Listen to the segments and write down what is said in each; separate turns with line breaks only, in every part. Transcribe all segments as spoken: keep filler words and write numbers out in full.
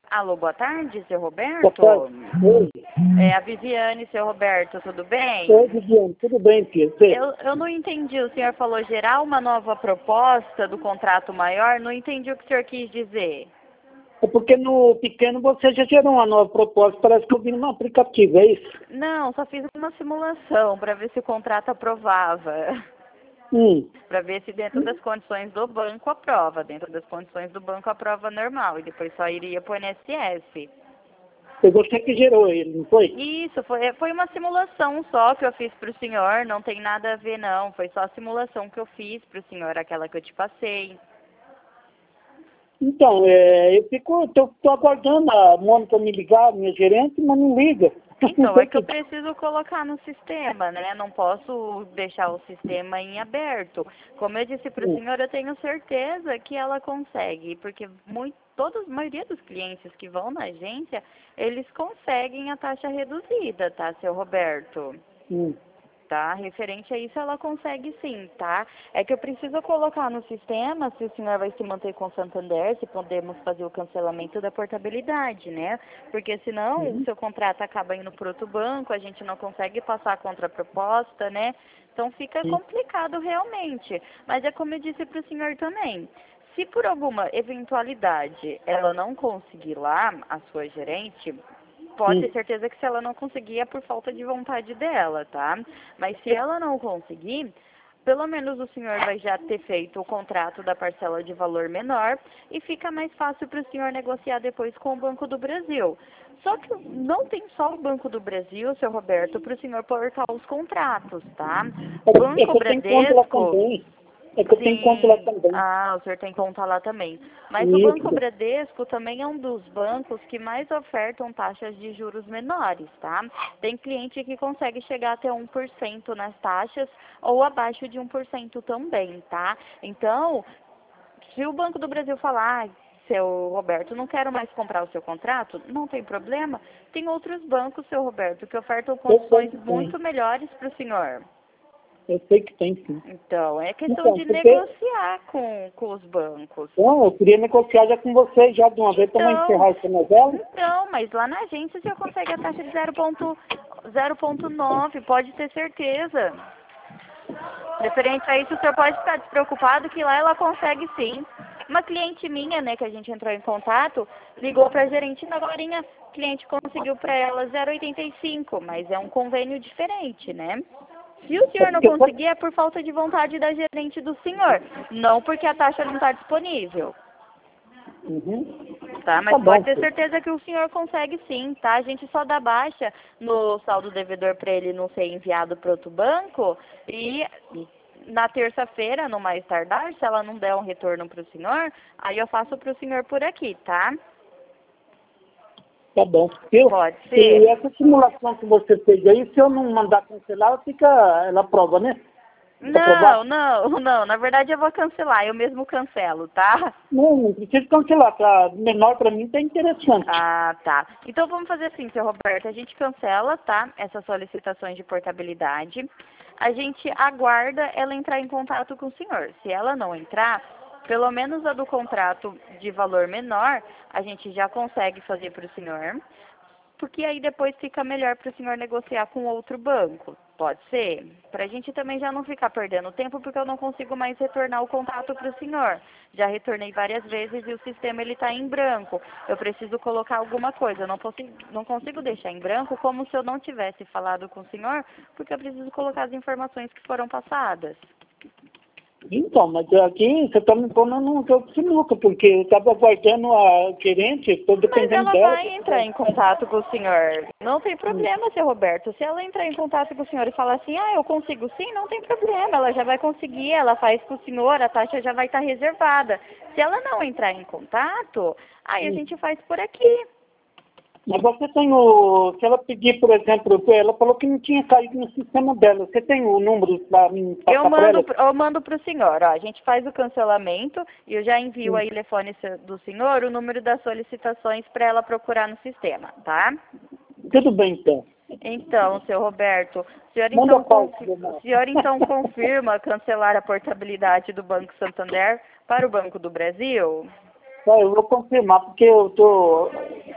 Alô, boa tarde, seu
Boa
Roberto.
tarde. Oi.
É a Viviane, seu Roberto, tudo bem?
Oi, Viviane, tudo bem, filho?
Eu, eu não entendi, o senhor falou gerar uma nova proposta do contrato maior, não entendi o que o senhor quis dizer.
É porque no pequeno você já gerou uma nova proposta, parece que eu vi no aplicativo, é isso?
Não, só fiz uma simulação para ver se o contrato aprovava.
Hum.
Para ver se dentro das condições do banco aprova. Dentro das condições do banco aprova normal. E depois só iria para o I N S S.
Foi você que gerou ele, não foi?
Isso, foi, foi uma simulação só que eu fiz para o senhor. Não tem nada a ver, não. Foi só a simulação que eu fiz para o senhor, aquela que eu te passei.
Então, é, eu fico, tô, tô aguardando a Mônica me ligar, minha gerente, mas não liga.
Então, é que eu preciso colocar no sistema, né? Não posso deixar o sistema em aberto. Como eu disse para o senhor, eu tenho certeza que ela consegue, porque muito, todos, a maioria dos clientes que vão na agência, eles conseguem a taxa reduzida, tá, seu Roberto?
Hum.
Tá? Referente a isso, ela consegue sim, tá? É que eu preciso colocar no sistema se o senhor vai se manter com o Santander, se podemos fazer o cancelamento da portabilidade, né? Porque senão
Uhum.
o seu contrato acaba indo para outro banco, a gente não consegue passar a contraproposta, né? Então fica
Sim.
complicado realmente. Mas é como eu disse para o senhor também. Se por alguma eventualidade ela não conseguir lá, a sua gerente, pode ter
Hum.
certeza que se ela não conseguir é por falta de vontade dela, tá? Mas se ela não conseguir, pelo menos o senhor vai já ter feito o contrato da parcela de valor menor e fica mais fácil para o senhor negociar depois com o Banco do Brasil. Só que não tem só o Banco do Brasil, seu Roberto, para o senhor portar os contratos, tá? O
É
Banco
que eu tenho conta lá
Bradesco...
também. É que eu tenho conta lá
Sim,
também.
ah, o senhor tem conta lá também. Mas o Banco
Isso.
Bradesco também é um dos bancos que mais ofertam taxas de juros menores, tá? Tem cliente que consegue chegar até um por cento nas taxas ou abaixo de um por cento também, tá? Então, se o Banco do Brasil falar, ah, seu Roberto, não quero mais comprar o seu contrato, não tem problema. Tem outros bancos, seu Roberto, que ofertam
Eu sei
condições
que tem.
muito melhores para o senhor.
Eu sei que tem, sim.
Então, é questão
Então,
de
porque...
negociar com, com os bancos.
Não, eu queria negociar já com vocês, já de uma vez, para não
Então,
encerrar essa novela.
então, mas lá na agência você consegue a taxa de zero vírgula nove, pode ter certeza. Referente a isso, o senhor pode ficar despreocupado que lá ela consegue sim. Uma cliente minha, né, que a gente entrou em contato, ligou para a gerente na horinha, o cliente conseguiu para ela zero vírgula oitenta e cinco, mas é um convênio diferente, né? Se o senhor não conseguir, é por falta de vontade da gerente do senhor, não porque a taxa não está disponível.
Uhum.
Tá, mas
Tá
pode
bom,
ter
filho.
certeza que o senhor consegue sim, tá? A gente só dá baixa no saldo devedor para ele não ser enviado para outro banco e na terça-feira, no mais tardar, se ela não der um retorno para o senhor, aí eu faço para o senhor por aqui, tá?
Tá bom. Eu,
Pode
e
ser?
essa simulação que você fez aí, se eu não mandar cancelar, ela fica, ela prova, né? Fica aprovado?
Não, não, não. Na verdade eu vou cancelar, eu mesmo cancelo, tá?
Não, não precisa cancelar. Pra menor para mim tá interessante.
Ah, tá. Então vamos fazer assim, seu Roberto, a gente cancela, tá? Essas solicitações de portabilidade. A gente aguarda ela entrar em contato com o senhor. Se ela não entrar, pelo menos a do contrato de valor menor, a gente já consegue fazer para o senhor, porque aí depois fica melhor para o senhor negociar com outro banco. Pode ser? Para a gente também já não ficar perdendo tempo, porque eu não consigo mais retornar o contato para o senhor. Já retornei várias vezes e o sistema ele está em branco. Eu preciso colocar alguma coisa. Eu não consigo, não consigo deixar em branco como se eu não tivesse falado com o senhor, porque eu preciso colocar as informações que foram passadas.
Então, mas aqui você está me pondo num jogo de sinuca, porque eu estava aguardando a gerente, estou
Mas
dependendo
ela
dela.
vai entrar em contato com o senhor. Não tem problema, seu Roberto. Se ela entrar em contato com o senhor e falar assim, ah, eu consigo sim, não tem problema. Ela já vai conseguir, ela faz com o senhor, a taxa já vai estar reservada. Se ela não entrar em contato, aí a gente faz por aqui.
Mas você tem o... Se ela pedir, por exemplo, ela falou que não tinha caído no sistema dela. Você tem o número para mim
Eu
passar para
mando,
ela?
eu mando para o senhor, ó, a gente faz o cancelamento e eu já envio aí o telefone do senhor, o número das solicitações para ela procurar no sistema, tá?
Tudo bem, então.
Então, seu Roberto, o senhor
Manda
então,
a pauta,
confi- o
Leonardo.
senhor então confirma cancelar a portabilidade do Banco Santander para o Banco do Brasil?
Tá, eu vou confirmar, porque eu tô...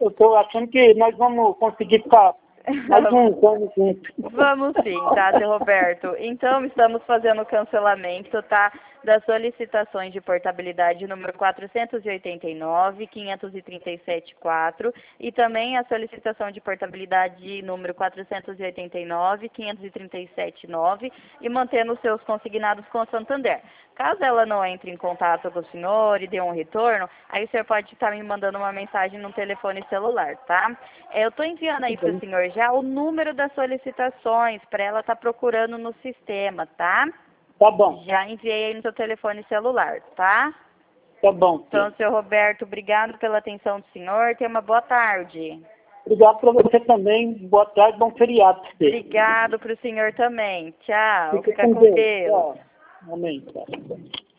eu estou achando que nós vamos conseguir ficar mais uns anos juntos.
Vamos sim, tá, seu Roberto? Então, estamos fazendo o cancelamento, tá? Das solicitações de portabilidade número quatrocentos e oitenta e nove, quinhentos e trinta e sete, quatro e também a solicitação de portabilidade número quatrocentos e oitenta e nove, quinhentos e trinta e sete, nove e mantendo os seus consignados com o Santander. Caso ela não entre em contato com o senhor e dê um retorno, aí o senhor pode estar me mandando uma mensagem no telefone celular, tá? Eu estou enviando aí para o senhor já o número das solicitações para ela estar procurando no sistema, tá?
Tá bom.
Já enviei aí no seu telefone celular, tá?
Tá bom.
Então, senhor Roberto, obrigado pela atenção do senhor. Tenha uma boa tarde.
Obrigado para você também. Boa tarde, bom feriado.
Obrigado para o senhor também. Tchau.
Fica
Fica
com
com
Deus.
Deus.
Tchau. Amém. Tchau.